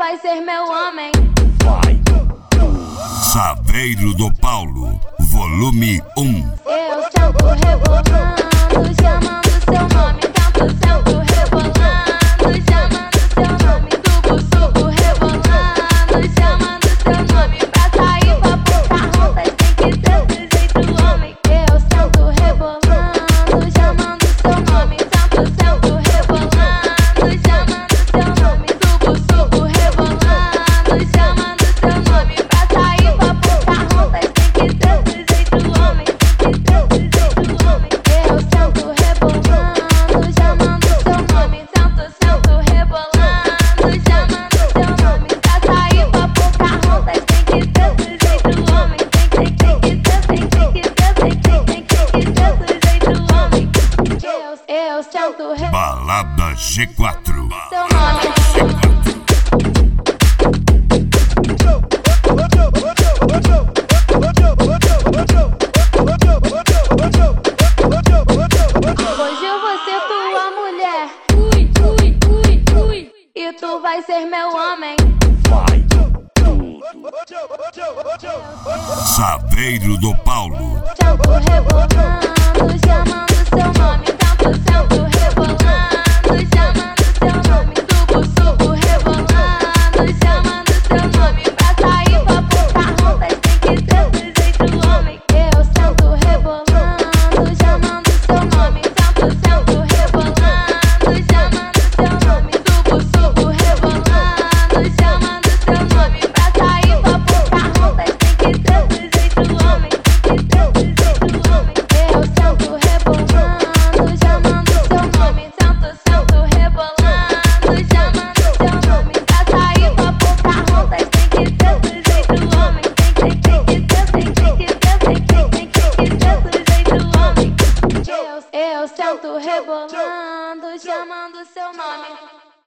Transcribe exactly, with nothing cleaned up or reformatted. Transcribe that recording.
vai ser meu homem. Chaveiro do Paulo, volume um. Eu sento rebolando, chamando seu nome. Tanto sento rebolando, chamando seu nome. Duplo suco rebolando, chamando seu nome. Pra sair pra poucar rondas tem que ser do jeito homem. Eu sento rebolando, chamando seu nome. Tanto sento rebolando, chamando seu nome. Duplo suco rebolando, chamando seu nome. Pra sair pra poucar rondas tem que ser do jeito homem. Tem que ser do jeito homem. Eu sento rebolando, chamando seu nome. Sento, sento rebolando, chamando seu nome. Pra sair pra poucar rondas tem que ser do jeito homem. Tem, tem, tem que ser, tem, tem que ser, tem, tem, tem, tem que ser do jeito homem. Eu, eu sento rebolando Balada G quatro. seu nome. Hoje eu vou ser tua mulher. Ui, ui, ui, ui. E tu vai ser meu homem. Chaveiro do Paulo, Sento rebolando, chamando seu nome. Tanto sento rebolando, chamando seu nome. Duplo suco rebolando, chamando seu nome. Pra sair pra poucar rondas tem que ser do jeito homem. Eu sento rebolando, chamando seu nome. Tanto sento rebolando, chamando seu nome. Duplo suco rebolando, chamando seu nome. Pra sair pra poucar rondas tem que ser do jeito homem. Tem que ser do jeito homem. Eu sento rebolando, chamando seu nome. Sento, sento rebolando, chamando seu nome. Pra sair pra poucar rondas tem que ser do jeito homem. Tem, tem, tem que ser, tem, tem que ser, tem, tem, tem que ser do jeito homem. Eu, eu sento rebolando, chamando seu nome.